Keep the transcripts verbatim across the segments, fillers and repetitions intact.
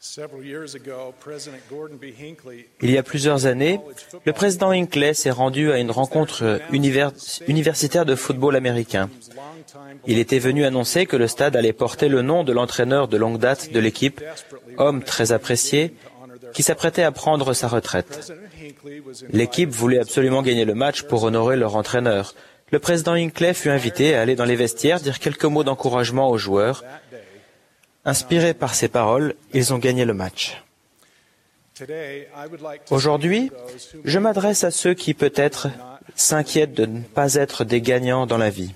Il y a plusieurs années, le président Hinckley s'est rendu à une rencontre univers- universitaire de football américain. Il était venu annoncer que le stade allait porter le nom de l'entraîneur de longue date de l'équipe, homme très apprécié, qui s'apprêtait à prendre sa retraite. L'équipe voulait absolument gagner le match pour honorer leur entraîneur. Le président Hinckley fut invité à aller dans les vestiaires dire quelques mots d'encouragement aux joueurs. Inspirés par ces paroles, ils ont gagné le match. Aujourd'hui, je m'adresse à ceux qui peut-être s'inquiètent de ne pas être des gagnants dans la vie.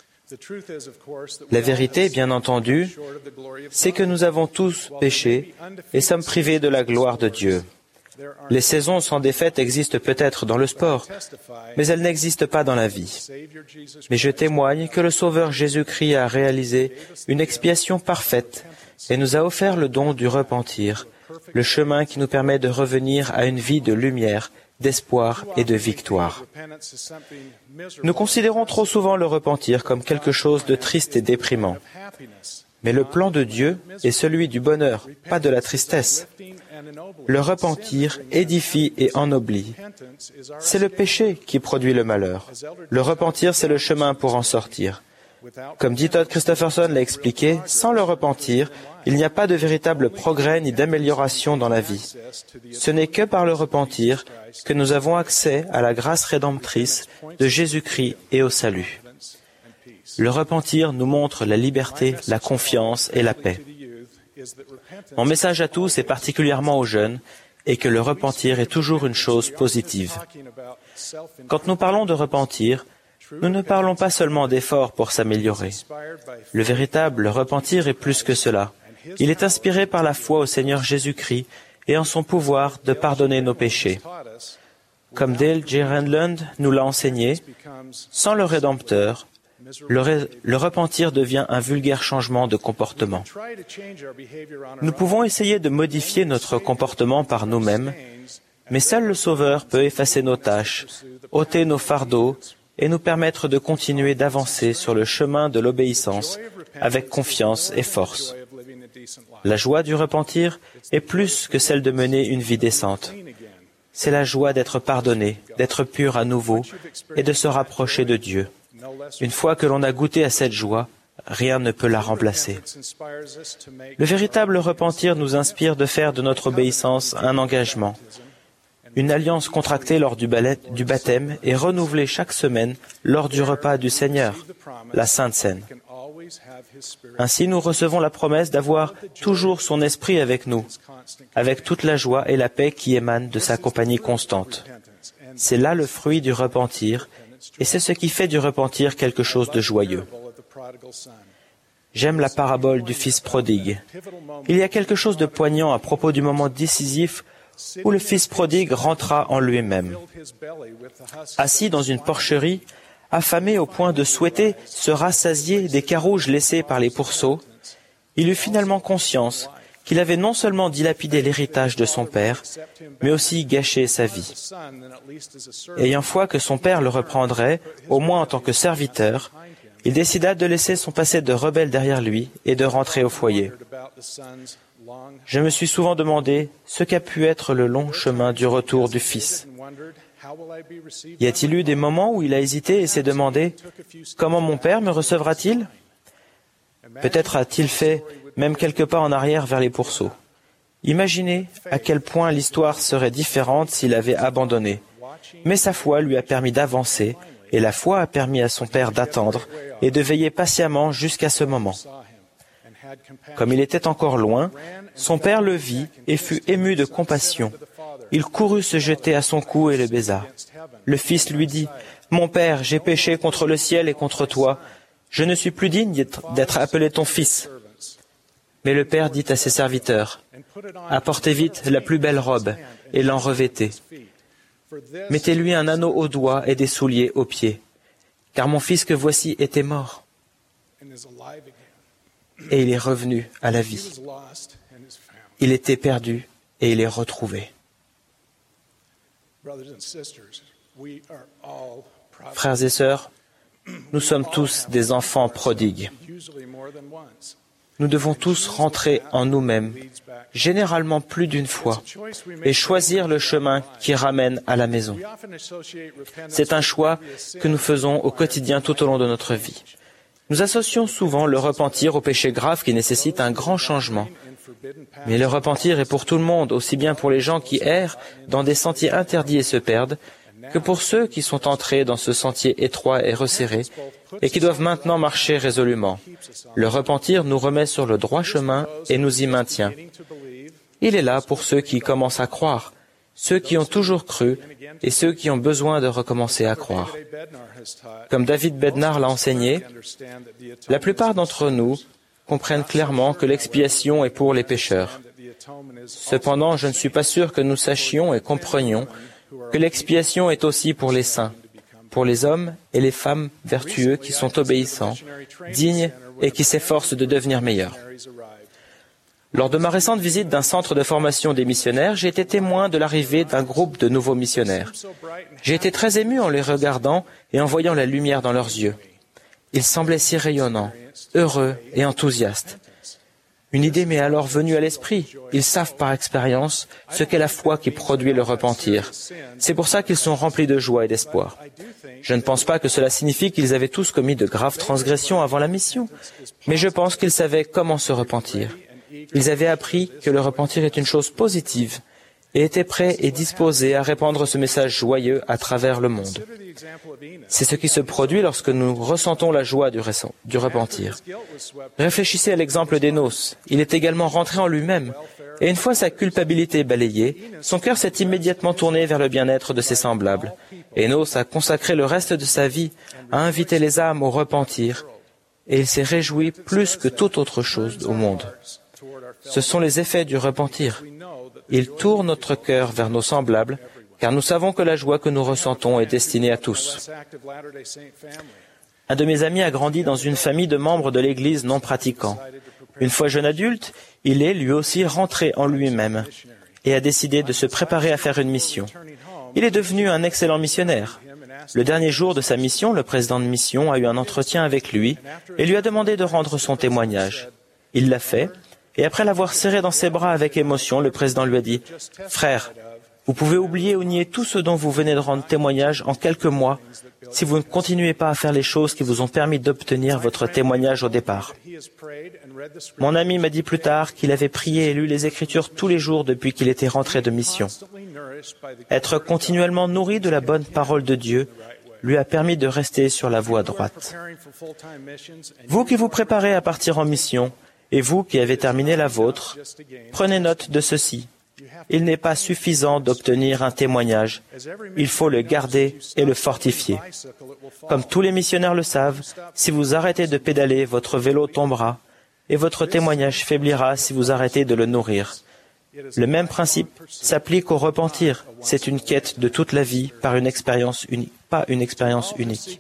La vérité, bien entendu, c'est que nous avons tous péché et sommes privés de la gloire de Dieu. Les saisons sans défaite existent peut-être dans le sport, mais elles n'existent pas dans la vie. Mais je témoigne que le Sauveur Jésus-Christ a réalisé une expiation parfaite et nous a offert le don du repentir, le chemin qui nous permet de revenir à une vie de lumière, d'espoir et de victoire. Nous considérons trop souvent le repentir comme quelque chose de triste et déprimant. Mais le plan de Dieu est celui du bonheur, pas de la tristesse. Le repentir édifie et ennoblit. C'est le péché qui produit le malheur. Le repentir, c'est le chemin pour en sortir. Comme dit Todd Christopherson l'a expliqué, sans le repentir, il n'y a pas de véritable progrès ni d'amélioration dans la vie. Ce n'est que par le repentir que nous avons accès à la grâce rédemptrice de Jésus-Christ et au salut. Le repentir nous montre la liberté, la confiance et la paix. Mon message à tous, et particulièrement aux jeunes, est que le repentir est toujours une chose positive. Quand nous parlons de repentir, nous ne parlons pas seulement d'efforts pour s'améliorer. Le véritable repentir est plus que cela. Il est inspiré par la foi au Seigneur Jésus-Christ et en son pouvoir de pardonner nos péchés. Comme Dale J. Renlund nous l'a enseigné, sans le Rédempteur, le, ré- le repentir devient un vulgaire changement de comportement. Nous pouvons essayer de modifier notre comportement par nous-mêmes, mais seul le Sauveur peut effacer nos tâches, ôter nos fardeaux et nous permettre de continuer d'avancer sur le chemin de l'obéissance avec confiance et force. La joie du repentir est plus que celle de mener une vie décente. C'est la joie d'être pardonné, d'être pur à nouveau et de se rapprocher de Dieu. Une fois que l'on a goûté à cette joie, rien ne peut la remplacer. Le véritable repentir nous inspire de faire de notre obéissance un engagement, une alliance contractée lors du, balai- du baptême et renouvelée chaque semaine lors du repas du Seigneur, la Sainte Seine. Ainsi, nous recevons la promesse d'avoir toujours son esprit avec nous, avec toute la joie et la paix qui émanent de sa compagnie constante. C'est là le fruit du repentir, et c'est ce qui fait du repentir quelque chose de joyeux. J'aime la parabole du Fils prodigue. Il y a quelque chose de poignant à propos du moment décisif où le Fils prodigue rentra en lui-même. Assis dans une porcherie, affamé au point de souhaiter se rassasier des carouges laissés par les pourceaux, il eut finalement conscience qu'il avait non seulement dilapidé l'héritage de son père, mais aussi gâché sa vie. Ayant foi que son père le reprendrait, au moins en tant que serviteur, il décida de laisser son passé de rebelle derrière lui et de rentrer au foyer. Je me suis souvent demandé ce qu'a pu être le long chemin du retour du Fils. Y a-t-il eu des moments où il a hésité et s'est demandé « Comment mon Père me recevra-t-il » Peut-être a-t-il fait même quelques pas en arrière vers les pourceaux. Imaginez à quel point l'histoire serait différente s'il avait abandonné. Mais sa foi lui a permis d'avancer, et la foi a permis à son Père d'attendre et de veiller patiemment jusqu'à ce moment. Comme il était encore loin, son Père le vit et fut ému de compassion. Il courut se jeter à son cou et le baisa. Le Fils lui dit, « Mon Père, j'ai péché contre le ciel et contre toi. Je ne suis plus digne d'être appelé ton fils. » Mais le Père dit à ses serviteurs, « Apportez vite la plus belle robe et l'en revêtez. Mettez-lui un anneau au doigt et des souliers aux pieds, car mon fils que voici était mort. » Et il est revenu à la vie. Il était perdu et il est retrouvé. Frères et sœurs, nous sommes tous des enfants prodigues. Nous devons tous rentrer en nous-mêmes généralement plus d'une fois, et choisir le chemin qui ramène à la maison. C'est un choix que nous faisons au quotidien tout au long de notre vie. Nous associons souvent le repentir au péché grave qui nécessite un grand changement. Mais le repentir est pour tout le monde, aussi bien pour les gens qui errent dans des sentiers interdits et se perdent, que pour ceux qui sont entrés dans ce sentier étroit et resserré et qui doivent maintenant marcher résolument. Le repentir nous remet sur le droit chemin et nous y maintient. Il est là pour ceux qui commencent à croire, ceux qui ont toujours cru et ceux qui ont besoin de recommencer à croire. Comme David Bednar l'a enseigné, la plupart d'entre nous comprennent clairement que l'expiation est pour les pécheurs. Cependant, je ne suis pas sûr que nous sachions et comprenions que l'expiation est aussi pour les saints, pour les hommes et les femmes vertueux qui sont obéissants, dignes et qui s'efforcent de devenir meilleurs. Lors de ma récente visite d'un centre de formation des missionnaires, j'ai été témoin de l'arrivée d'un groupe de nouveaux missionnaires. J'ai été très ému en les regardant et en voyant la lumière dans leurs yeux. Ils semblaient si rayonnants, heureux et enthousiastes. Une idée m'est alors venue à l'esprit. Ils savent par expérience ce qu'est la foi qui produit le repentir. C'est pour ça qu'ils sont remplis de joie et d'espoir. Je ne pense pas que cela signifie qu'ils avaient tous commis de graves transgressions avant la mission, mais je pense qu'ils savaient comment se repentir. Ils avaient appris que le repentir est une chose positive et étaient prêts et disposés à répandre ce message joyeux à travers le monde. C'est ce qui se produit lorsque nous ressentons la joie du, du repentir. Réfléchissez à l'exemple d'Énos. Il est également rentré en lui-même, et une fois sa culpabilité balayée, son cœur s'est immédiatement tourné vers le bien-être de ses semblables. Énos a consacré le reste de sa vie à inviter les âmes au repentir, et il s'est réjoui plus que toute autre chose au monde. Ce sont les effets du repentir. Il tourne notre cœur vers nos semblables, car nous savons que la joie que nous ressentons est destinée à tous. Un de mes amis a grandi dans une famille de membres de l'Église non pratiquants. Une fois jeune adulte, il est lui aussi rentré en lui-même et a décidé de se préparer à faire une mission. Il est devenu un excellent missionnaire. Le dernier jour de sa mission, le président de mission a eu un entretien avec lui et lui a demandé de rendre son témoignage. Il l'a fait. Et après l'avoir serré dans ses bras avec émotion, le président lui a dit « Frère, vous pouvez oublier ou nier tout ce dont vous venez de rendre témoignage en quelques mois si vous ne continuez pas à faire les choses qui vous ont permis d'obtenir votre témoignage au départ. » Mon ami m'a dit plus tard qu'il avait prié et lu les Écritures tous les jours depuis qu'il était rentré de mission. Être continuellement nourri de la bonne parole de Dieu lui a permis de rester sur la voie droite. Vous qui vous préparez à partir en mission, et vous qui avez terminé la vôtre, prenez note de ceci. Il n'est pas suffisant d'obtenir un témoignage. Il faut le garder et le fortifier. Comme tous les missionnaires le savent, si vous arrêtez de pédaler, votre vélo tombera et votre témoignage faiblira si vous arrêtez de le nourrir. Le même principe s'applique au repentir. C'est une quête de toute la vie par une expérience unique, pas une expérience unique.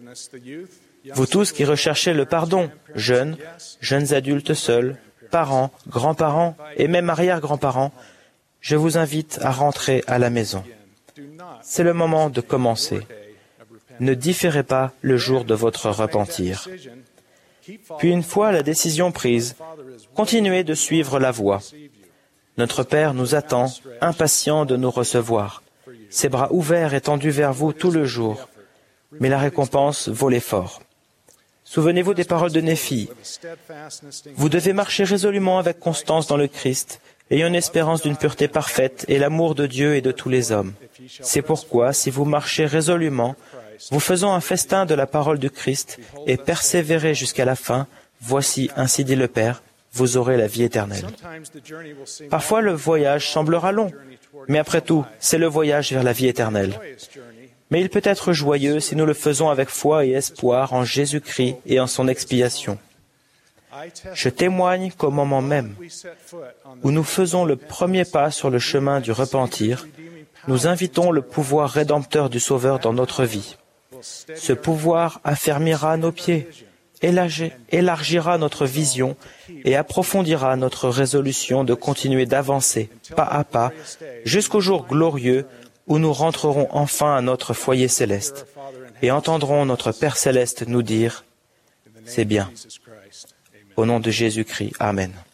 Vous tous qui recherchez le pardon, jeunes, jeunes adultes seuls, parents, grands-parents et même arrière-grands-parents, je vous invite à rentrer à la maison. C'est le moment de commencer. Ne différez pas le jour de votre repentir. Puis une fois la décision prise, continuez de suivre la voie. Notre Père nous attend, impatient de nous recevoir, ses bras ouverts et tendus vers vous tout le jour. Mais la récompense vaut l'effort. Souvenez-vous des paroles de Néphi. Vous devez marcher résolument avec constance dans le Christ, ayant une espérance d'une pureté parfaite et l'amour de Dieu et de tous les hommes. C'est pourquoi, si vous marchez résolument, vous faisant un festin de la parole du Christ et persévérez jusqu'à la fin, voici, ainsi dit le Père, vous aurez la vie éternelle. Parfois, le voyage semblera long, mais après tout, c'est le voyage vers la vie éternelle. Mais il peut être joyeux si nous le faisons avec foi et espoir en Jésus-Christ et en son expiation. Je témoigne qu'au moment même où nous faisons le premier pas sur le chemin du repentir, nous invitons le pouvoir rédempteur du Sauveur dans notre vie. Ce pouvoir affermira nos pieds, élargira notre vision et approfondira notre résolution de continuer d'avancer, pas à pas, jusqu'au jour glorieux où nous rentrerons enfin à notre foyer céleste et entendrons notre Père céleste nous dire « C'est bien ». Au nom de Jésus-Christ, Amen.